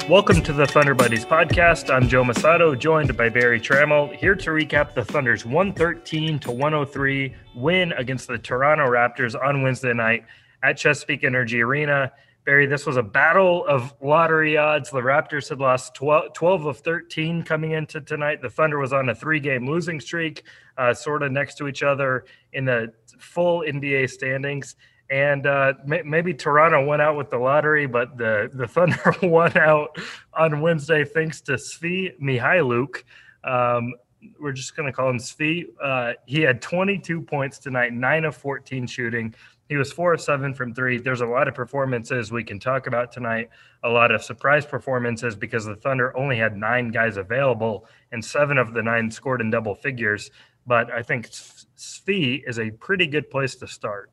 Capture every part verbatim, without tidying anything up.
Welcome to the Thunder Buddies podcast. I'm Joe Masato, joined by Barry Trammell, here to recap the Thunder's one thirteen to one oh three win against the Toronto Raptors on Wednesday night at Chesapeake Energy Arena. Barry, this was a battle of lottery odds. The Raptors had lost twelve, twelve of thirteen coming into tonight. The Thunder was on a three-game losing streak, uh, sort of next to each other in the full N B A standings. And uh, may- maybe Toronto went out with the lottery, but the, the Thunder won out on Wednesday thanks to Svi Mykhailiuk. Um, we're just going to call him Svi. Uh, he had twenty-two points tonight, nine of fourteen shooting. He was four of seven from three. There's a lot of performances we can talk about tonight, a lot of surprise performances because the Thunder only had nine guys available, and seven of the nine scored in double figures. But I think Svi is a pretty good place to start.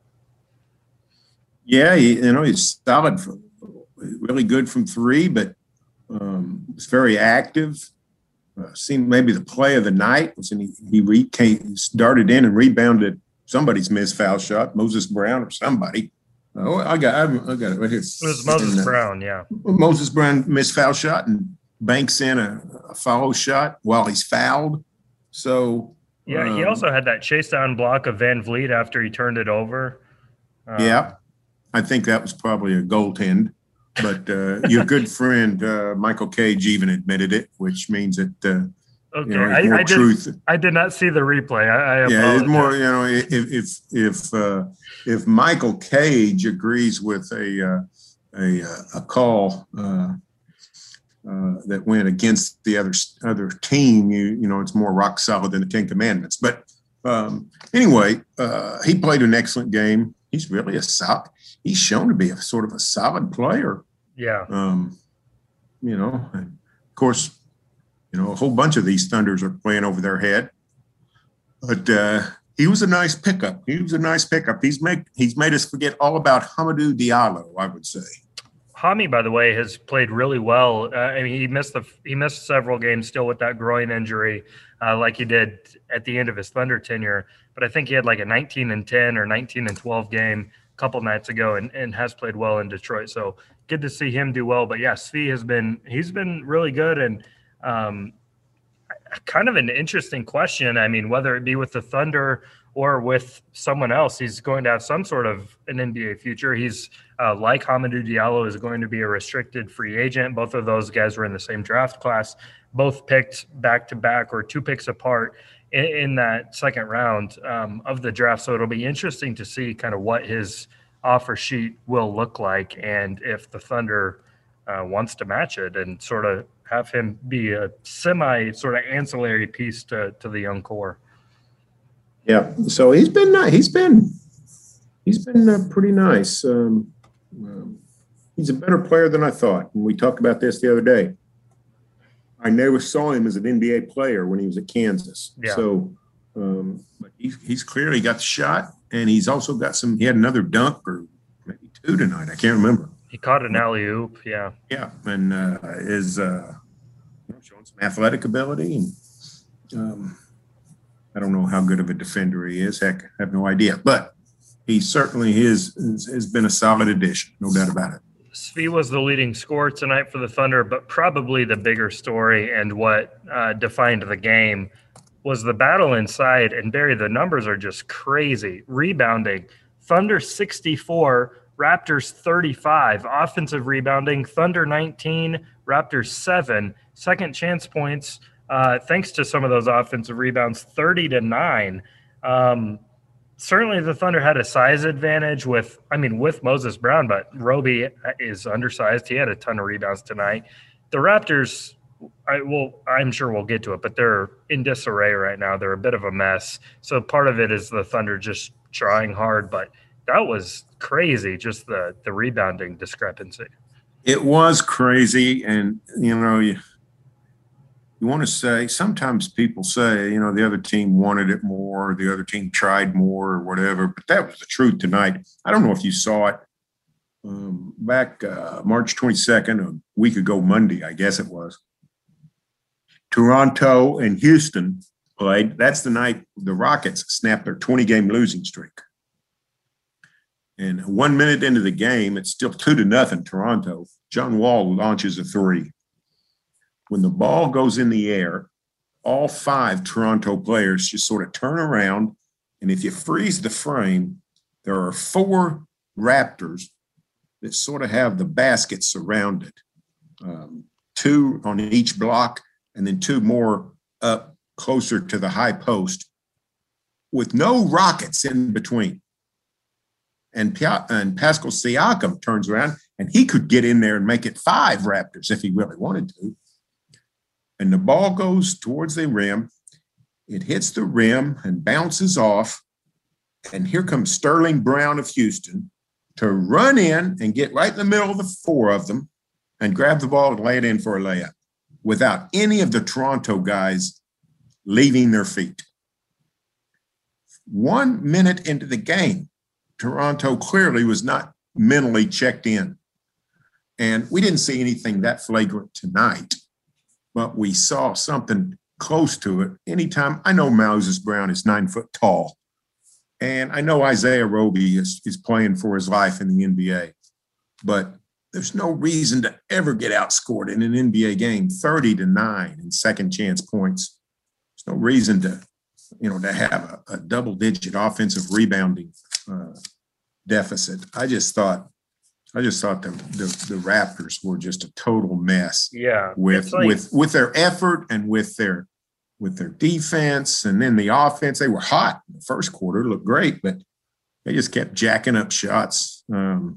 Yeah, he, you know, he's solid, for, really good from three, but um, was very active. Uh, seemed maybe the play of the night was, and he he, re- came, started in and rebounded somebody's missed foul shot, Moses Brown or somebody. Oh, I got, I, I got it right here. It was Moses and, uh, Brown, yeah. Moses Brown missed foul shot and banks in a, a follow shot while he's fouled. So yeah, um, he also had that chase down block of Van Vliet after he turned it over. Um, yeah. I think that was probably a goaltend, but uh, your good friend uh, Michael Cage even admitted it, which means that uh, okay. you know, I, more I truth. Did, I did not see the replay. I, I yeah, it's more. You know, if if if uh, if Michael Cage agrees with a uh, a a call uh, uh, that went against the other other team, you you know, it's more rock solid than the Ten Commandments. But um, anyway, uh, he played an excellent game. He's really a solid. He's shown to be a sort of a solid player. Yeah. Um, you know, and of course, you know, a whole bunch of these Thunders are playing over their head. But uh, he was a nice pickup. He was a nice pickup. He's made he's made us forget all about Hamidou Diallo, I would say. Hami, by the way, has played really well. Uh, I mean, he missed the he missed several games still with that groin injury, uh, like he did at the end of his Thunder tenure. But I think he had like a nineteen and ten or nineteen and twelve game a couple nights ago, and, and has played well in Detroit. So good to see him do well. But yeah, Svi has been he's been really good, and um, kind of an interesting question. I mean, whether it be with the Thunder or with someone else, he's going to have some sort of an N B A future. He's uh, like Hamidou Diallo is going to be a restricted free agent. Both of those guys were in the same draft class, both picked back to back or two picks apart in, in that second round um, of the draft. So it'll be interesting to see kind of what his offer sheet will look like and if the Thunder uh, wants to match it and sort of have him be a semi sort of ancillary piece to, to the young core. Yeah, so he's been he's been he's been uh, pretty nice. Um, um, he's a better player than I thought. And we talked about this the other day. I never saw him as an N B A player when he was at Kansas. Yeah. So, um, but he's he's clearly got the shot, and he's also got some. He had another dunk or maybe two tonight. I can't remember. He caught an alley oop. Yeah. Yeah, and uh, is uh, you know, showing some athletic ability and. Um, I don't know how good of a defender he is. Heck, I have no idea. But he certainly is, is, has been a solid addition, no doubt about it. Svi was the leading scorer tonight for the Thunder, but probably the bigger story and what uh, defined the game was the battle inside. And, Barry, the numbers are just crazy. Rebounding, Thunder sixty-four, Raptors thirty-five. Offensive rebounding, Thunder nineteen, Raptors seven. Second chance points, Uh, thanks to some of those offensive rebounds, thirty to nine. Um, certainly the Thunder had a size advantage with, I mean, with Moses Brown, but Roby is undersized. He had a ton of rebounds tonight. The Raptors, I will, I'm sure we'll get to it, but they're in disarray right now. They're a bit of a mess. So part of it is the Thunder just trying hard, but that was crazy, just the, the rebounding discrepancy. It was crazy. And, you know, you, You want to say, sometimes people say, you know, the other team wanted it more, the other team tried more or whatever, but that was the truth tonight. I don't know if you saw it um, back uh, March twenty-second, a week ago Monday, I guess it was. Toronto and Houston played. That's the night the Rockets snapped their twenty-game losing streak. And one minute into the game, it's still two to nothing Toronto. John Wall launches a three. when the ball goes in the air, all five Toronto players just sort of turn around, and if you freeze the frame, there are four Raptors that sort of have the basket surrounded, um, two on each block, and then two more up closer to the high post with no rockets in between. And, and Pascal Siakam turns around, and he could get in there and make it five Raptors if he really wanted to. And the ball goes towards the rim. It hits the rim and bounces off. And here comes Sterling Brown of Houston to run in and get right in the middle of the four of them and grab the ball and lay it in for a layup without any of the Toronto guys leaving their feet. One minute into the game, Toronto clearly was not mentally checked in. And we didn't see anything that flagrant tonight, but we saw something close to it. Anytime, I know Moses Brown is nine foot tall, and I know Isaiah Roby is, is playing for his life in the N B A, but there's no reason to ever get outscored in an N B A game, thirty to nine in second chance points. There's no reason to, you know, to have a, a double digit offensive rebounding uh, deficit. I just thought, I just thought the, the the Raptors were just a total mess. Yeah, with like, with with their effort and with their with their defense, and then the offense. They were hot in the first quarter, looked great, but they just kept jacking up shots. Um,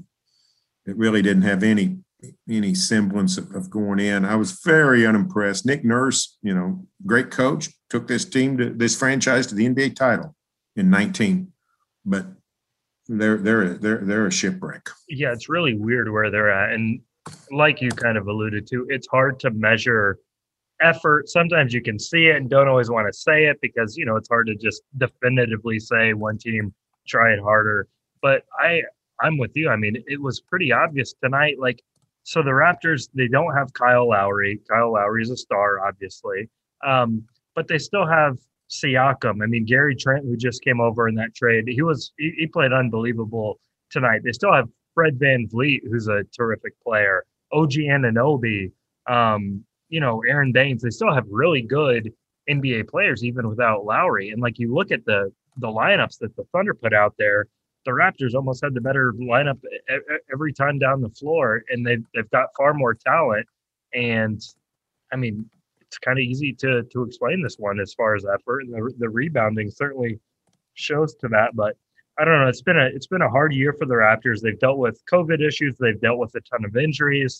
it really didn't have any any semblance of, of going in. I was very unimpressed. Nick Nurse, you know, great coach, took this team to this franchise to the N B A title in nineteen, but they're they're they're they're a shipwreck. Yeah, it's really weird where they're at, and like you kind of alluded to, it's hard to measure effort. Sometimes you can see it and don't always want to say it because, you know, it's hard to just definitively say one team tried harder. But I I'm with you. I mean, it was pretty obvious tonight. Like, so the Raptors, they don't have Kyle Lowry. Kyle Lowry is a star, obviously, um, but they still have Siakam. I mean, Gary Trent, who just came over in that trade, he was he, he played unbelievable tonight. They still have Fred VanVleet, who's a terrific player, O G Anunoby, um, you know, Aaron Baines. They still have really good N B A players, even without Lowry. And like you look at the the lineups that the Thunder put out there, the Raptors almost had the better lineup every time down the floor, and they've they've got far more talent. And I mean, it's kind of easy to to explain this one as far as effort, and the the rebounding certainly shows to that. But I don't know. It's been a it's been a hard year for the Raptors. They've dealt with COVID issues. They've dealt with a ton of injuries.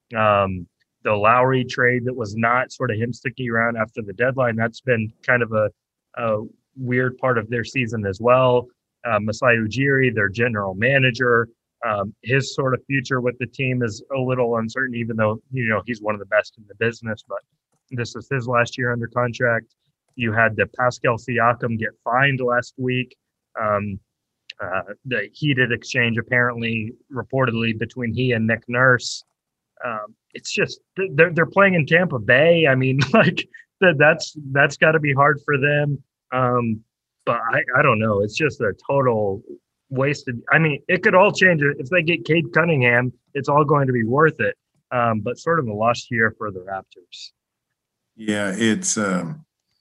Um, the Lowry trade that was not sort of him sticking around after the deadline, that's been kind of a, a weird part of their season as well. Uh, Masai Ujiri, their general manager, um, his sort of future with the team is a little uncertain, even though, you know, he's one of the best in the business. But this is his last year under contract. You had the Pascal Siakam get fined last week. Um, uh, the heated exchange apparently reportedly between he and Nick Nurse. Um, it's just they're they're playing in Tampa Bay. I mean, like that's that's got to be hard for them. Um, but I, I don't know. It's just a total wasted. I mean, it could all change if they get Cade Cunningham. It's all going to be worth it. Um, but sort of a lost year for the Raptors. Yeah, it's um,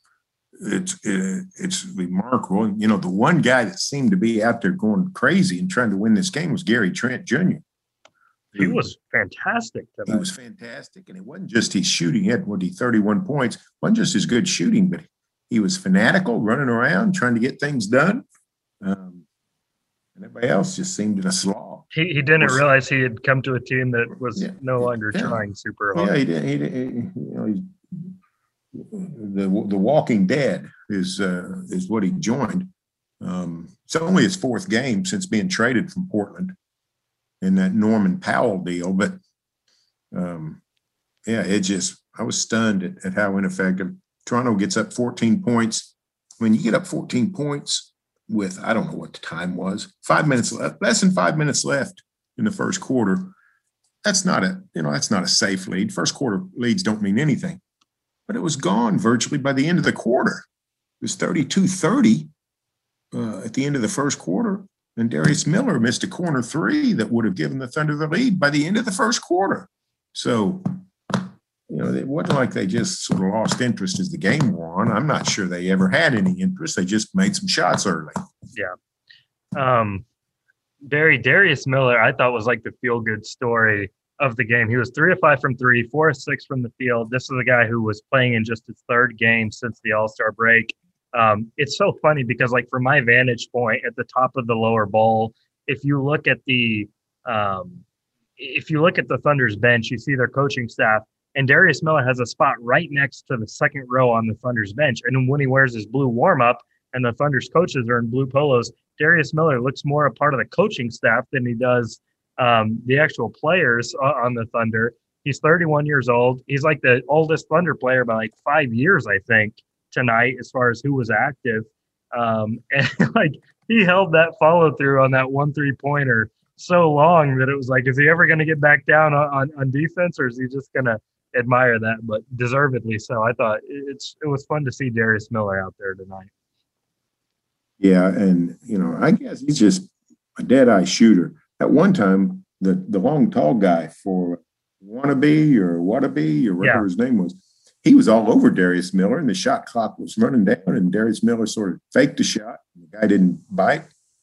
it's it, it's remarkable. You know, the one guy that seemed to be out there going crazy and trying to win this game was Gary Trent Junior He was fantastic tonight. He was fantastic, and it wasn't just his shooting. He had, what, he thirty-one points. It wasn't just his good shooting, but he was fanatical, running around, trying to get things done. Um, and everybody else just seemed in a slaw. He he didn't was, realize he had come to a team that was yeah, no longer yeah. trying super hard. Yeah, he did. He, he, you know, he, the the Walking Dead is uh, is what he joined. Um, it's only his fourth game since being traded from Portland in that Norman Powell deal, but um, yeah, it just I was stunned at, at how ineffective. Toronto gets up fourteen points. When you get up fourteen points with, I don't know what the time was, five minutes left, less than five minutes left in the first quarter, that's not a, you know, that's not a safe lead. First quarter leads don't mean anything, but it was gone virtually by the end of the quarter. It was thirty-two thirty uh, at the end of the first quarter, and Darius Miller missed a corner three that would have given the Thunder the lead by the end of the first quarter. So you know, it wasn't like they just sort of lost interest as the game wore on. I'm not sure they ever had any interest. They just made some shots early. Yeah. Um, Barry Darius Miller, I thought was like the feel-good story of the game. He was three of five from three, four of six from the field. This is a guy who was playing in just his third game since the All-Star break. Um, it's so funny because, like, from my vantage point at the top of the lower bowl, if you look at the um, if you look at the Thunder's bench, you see their coaching staff, and Darius Miller has a spot right next to the second row on the Thunder's bench. And when he wears his blue warm-up and the Thunder's coaches are in blue polos, Darius Miller looks more a part of the coaching staff than he does um, the actual players on the Thunder. He's thirty-one years old. He's like the oldest Thunder player by like five years, I think, tonight, as far as who was active. Um, and like he held that follow through on that one three pointer so long that it was like, is he ever going to get back down on, on, on defense, or is he just going to admire that? But deservedly so. I thought it's it was fun to see Darius Miller out there tonight. Yeah, and you know, I guess he's just a dead-eye shooter. At one time, the the long, tall guy for Wannabe or Wannabe or whatever yeah. his name was, he was all over Darius Miller, and the shot clock was running down, and Darius Miller sort of faked the shot. The guy didn't bite,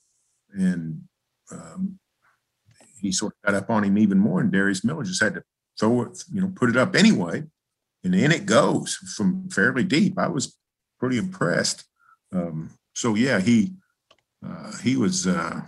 and um, he sort of got up on him even more, and Darius Miller just had to throw it, you know, put it up anyway, and in it goes from fairly deep. I was pretty impressed. Um, So yeah, he uh, he was uh,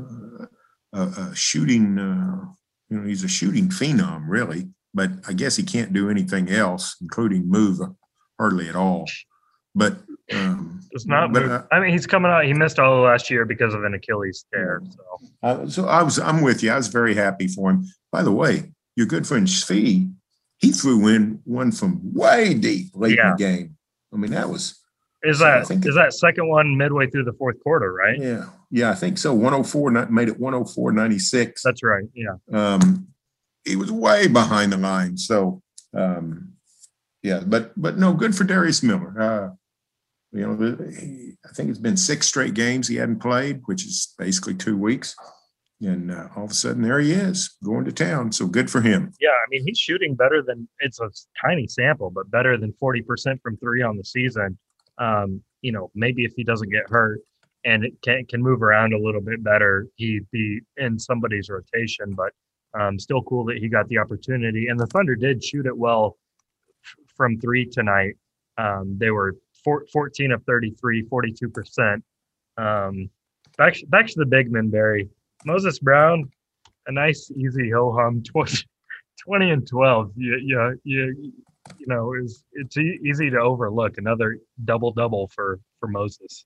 uh, a shooting. Uh, you know, he's a shooting phenom, really. But I guess he can't do anything else, including move hardly at all. But um, it's not. But, uh, I mean, he's coming out. He missed all of last year because of an Achilles tear. So, uh, so I was. I'm with you. I was very happy for him. By the way, your good friend Svi, he threw in one from way deep late yeah. in the game. I mean, that was. Is that so is that second one midway through the fourth quarter, right? Yeah, yeah, I think so. one oh four made it one oh four ninety-six. That's right. Yeah. Um, he was way behind the line. So, um, yeah, but but no, good for Darius Miller. Uh, you know, he, I think it's been six straight games he hadn't played, which is basically two weeks. And uh, all of a sudden, there he is going to town. So good for him. Yeah, I mean, he's shooting better than – it's a tiny sample, but better than forty percent from three on the season. Um, you know, maybe if he doesn't get hurt and it can can move around a little bit better, he'd be in somebody's rotation. But um, still cool that he got the opportunity. And the Thunder did shoot it well f- from three tonight. Um, they were four, fourteen of thirty-three, forty-two percent. Um, back back to the big men, Barry. Moses Brown, a nice easy ho hum twenty, twenty and twelve. You you you. You know, it's it's easy to overlook another double double for for Moses.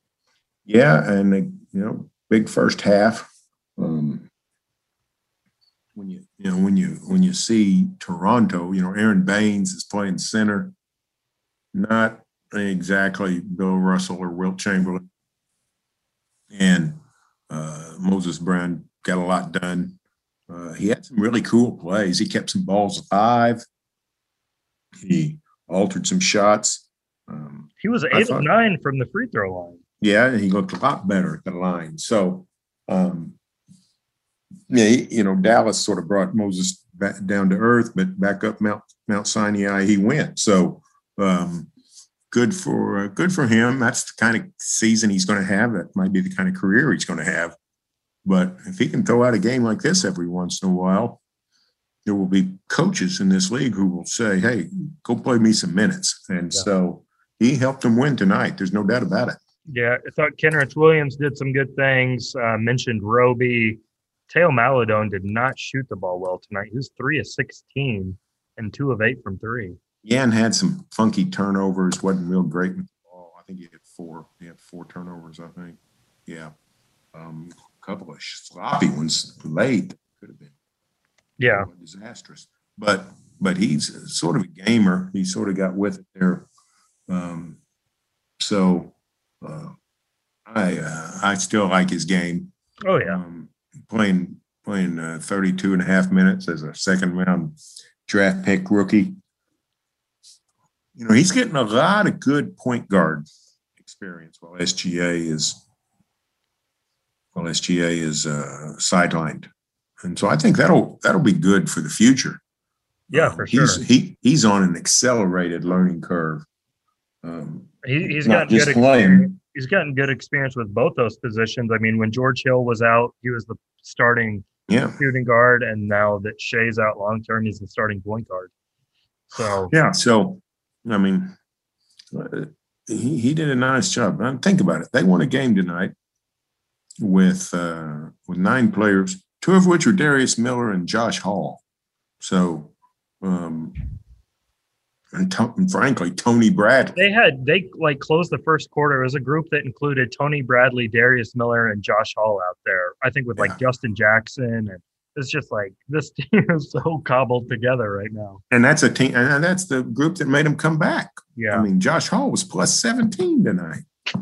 Yeah, and you know, big first half. Um, when you you know when you when you see Toronto, you know, Aaron Baines is playing center, not exactly Bill Russell or Wilt Chamberlain, and uh, Moses Brown got a lot done. Uh, he had some really cool plays. He kept some balls alive. He altered some shots. Um, he was eight thought, of nine from the free throw line. Yeah, and he looked a lot better at the line. So, um, yeah, you know, Dallas sort of brought Moses back down to earth, but back up Mount Mount Sinai he went. So, um, good for uh, good for him. That's the kind of season he's going to have. That might be the kind of career he's going to have. But if he can throw out a game like this every once in a while, there will be coaches in this league who will say, hey, go play me some minutes. And yeah. so he helped them win tonight. There's no doubt about it. Yeah, I thought Kenrich Williams did some good things. Uh, mentioned Roby. Teo Maladone did not shoot the ball well tonight. He was three of sixteen and two of eight from three. Yeah, and had some funky turnovers. Wasn't real great with the ball. I think he had four. He had four turnovers, I think. Yeah. Um, a couple of sloppy ones late. Could have been. Yeah, disastrous. But but he's sort of a gamer. He sort of got with it there. Um, so uh, I uh, I still like his game. Oh yeah, um, playing playing uh, thirty-two and a half minutes as a second round draft pick rookie. You know, he's getting a lot of good point guard experience while S G A is while S G A is uh, sidelined. And so I think that'll that'll be good for the future. Yeah, Um, for sure. He's he he's on an accelerated learning curve. Um, he, he's not gotten just good playing. experience. He's gotten good experience with both those positions. I mean, when George Hill was out, he was the starting Yeah, shooting guard, and now that Shea's out long term, he's the starting point guard. So yeah. So, I mean, uh, he he did a nice job. Now, think about it. They won a game tonight with uh, with nine players, two of which were Darius Miller and Josh Hall. So, um, and, to, and frankly, Tony Bradley. they had they like closed the first quarter. It was a group that included Tony Bradley, Darius Miller, and Josh Hall out there. I think with like Yeah. Justin Jackson, and it's just like this team is so cobbled together right now. And that's a team, and that's the group that made him come back. Yeah, I mean, Josh Hall was plus seventeen tonight.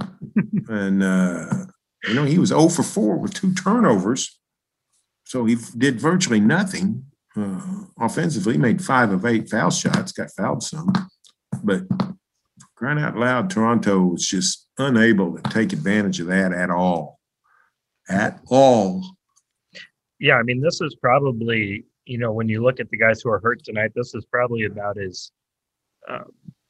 and, uh, you know, he was zero for four with two turnovers. So he did virtually nothing. Uh, offensively, he made five of eight foul shots, got fouled some. But crying out loud, Toronto was just unable to take advantage of that at all. At all. yeah. I mean, this is probably, you know, when you look at the guys who are hurt tonight, this is probably about as, um,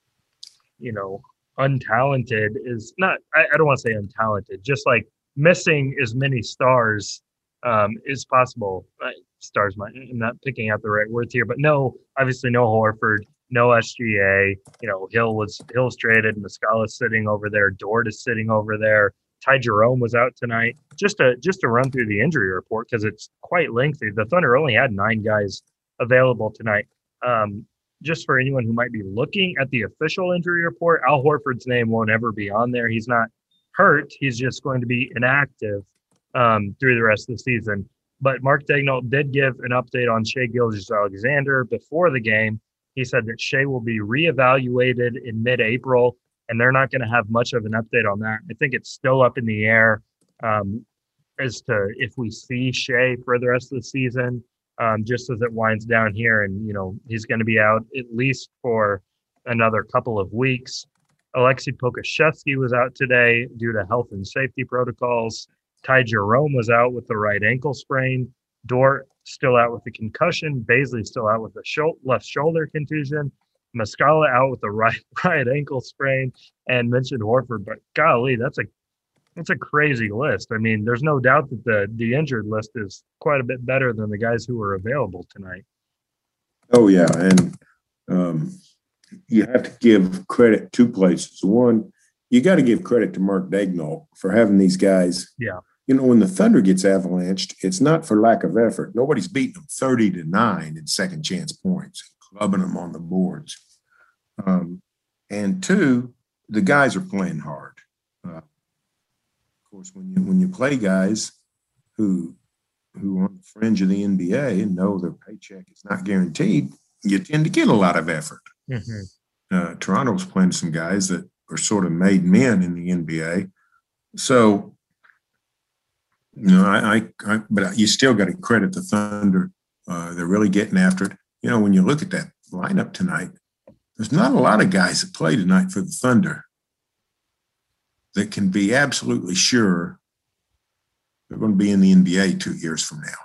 you know, untalented is not. I, I don't want to say untalented, just like missing as many stars um, as possible. Uh, stars, might, I'm not picking out the right words here, but no, obviously no Horford, no S G A. You know, Hill was Hill's traded, Muscala's sitting over there, Dort is sitting over there. Ty Jerome was out tonight. Just to just to run through the injury report because it's quite lengthy. The Thunder only had nine guys available tonight. Um, just for anyone who might be looking at the official injury report, Al Horford's name won't ever be on there. He's not hurt. He's just going to be inactive um, through the rest of the season. But Mark Daigneault did give an update on Shai Gilgeous-Alexander before the game. He said that Shai will be reevaluated in mid-April, and they're not going to have much of an update on that. I think it's still up in the air um, as to if we see Shai for the rest of the season. Um, just as it winds down here, and you know he's going to be out at least for another couple of weeks. Alexei Pokusevski was out today due to health and safety protocols. Ty Jerome was out with the right ankle sprain. Dort still out with the concussion. Baisley still out with the sho- left shoulder contusion. Muscala out with the right right ankle sprain, and mentioned Horford. But golly, that's a It's a crazy list. I mean, there's no doubt that the the injured list is quite a bit better than the guys who were available tonight. Oh, yeah. And um, you have to give credit two places. One, you got to give credit to Mark Daigneault for having these guys. Yeah. You know, when the Thunder gets avalanched, it's not for lack of effort. Nobody's beating them thirty to nine in second chance points, clubbing them on the boards. Um, and two, the guys are playing hard. Uh, of course, when you when you play guys who who are on the fringe of the N B A and know their paycheck is not guaranteed, you tend to get a lot of effort. Mm-hmm. Uh, Toronto's playing some guys that are sort of made men in the N B A. So, you know, I, I, I but you still got to credit the Thunder. Uh, they're really getting after it. You know, when you look at that lineup tonight, there's not a lot of guys that play tonight for the Thunder that can be absolutely sure they're going to be in the N B A two years from now.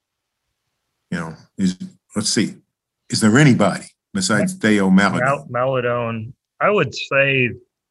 You know, is let's see, is there anybody besides Theo Maledon? Mal- Maledon, I would say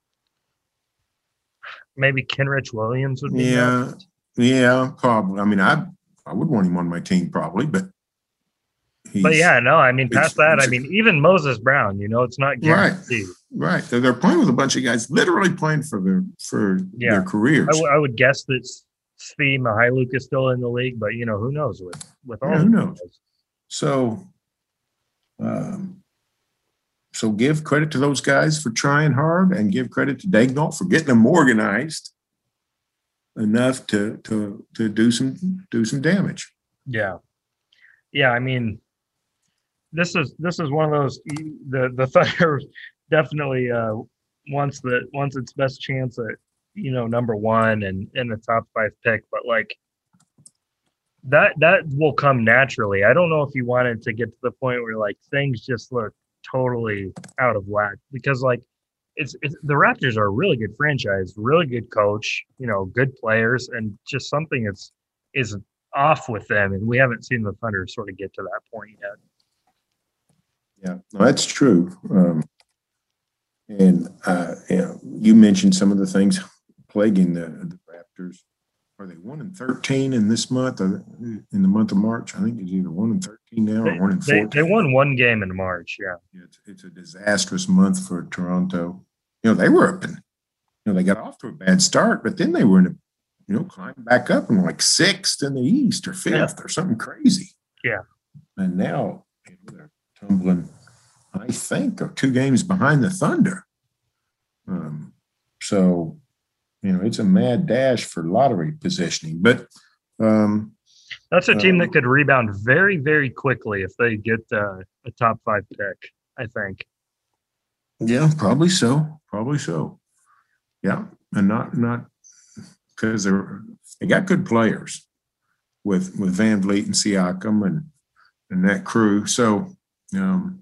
maybe Kenrich Williams would be Yeah, next. yeah, probably. I mean, I I would want him on my team probably, but but yeah, no, I mean, past that, I a, mean, even Moses Brown, you know, it's not guaranteed. Right, right. They're, they're playing with a bunch of guys, literally playing for their for yeah. their careers. I, w- I would guess that Svi Mykhailiuk is still in the league, but you know, who knows with with all yeah, who knows? Guys. So, um, so give credit to those guys for trying hard, and give credit to Daigneault for getting them organized enough to to to do some do some damage. Yeah, yeah. I mean, this is this is one of those the the Thunder definitely uh, wants the wants its best chance at you know number one and in the top five pick, but like that that will come naturally. I don't know if you wanted to get to the point where like things just look totally out of whack, because like it's, it's the Raptors are a really good franchise, really good coach, you know, good players, and just something is is off with them, and we haven't seen the Thunder sort of get to that point yet. Yeah, no, that's true. Um, and uh, you know, you mentioned some of the things plaguing the, the Raptors. Are they one and thirteen in this month? Or in the month of March, I think it's either one and thirteen now or they, one and they, fourteen. they won one game in March. Yeah, it's, it's a disastrous month for Toronto. You know, they were up and you know they got off to a bad start, but then they were in a you know climbed back up and like sixth in the East or fifth yeah. or something crazy. Yeah, and now you know, they're tumbling. I think are two games behind the Thunder. Um, so. You know, it's a mad dash for lottery positioning, but um, that's a team uh, that could rebound very, very quickly if they get uh, a top five pick, I think. Yeah, probably so. Probably so. Yeah, and not not because they're they got good players with with Van Vliet and Siakam and and that crew. So, um,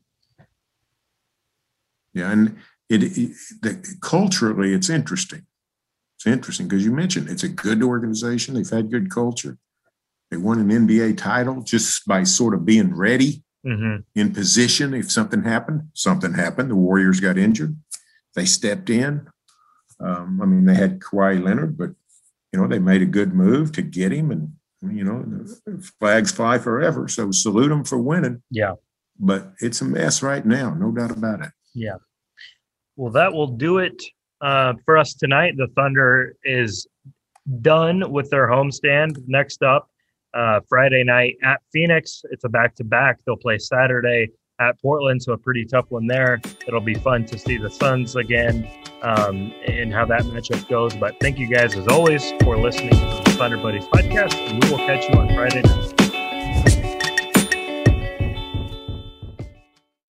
yeah, and it, it the, culturally it's interesting. It's interesting because you mentioned it's a good organization. They've had good culture. They won an N B A title just by sort of being ready mm-hmm. in position. If something happened, something happened. The Warriors got injured. They stepped in. Um, I mean, they had Kawhi Leonard, but, you know, they made a good move to get him and, you know, flags fly forever. So salute them for winning. Yeah. But it's a mess right now. No doubt about it. Yeah. Well, that will do it. Uh, for us tonight, the Thunder is done with their homestand. Next up, uh, Friday night at Phoenix. It's a back-to-back. They'll play Saturday at Portland, so a pretty tough one there. It'll be fun to see the Suns again um, and how that matchup goes. But thank you guys, as always, for listening to the Thunder Buddies podcast, and we will catch you on Friday night.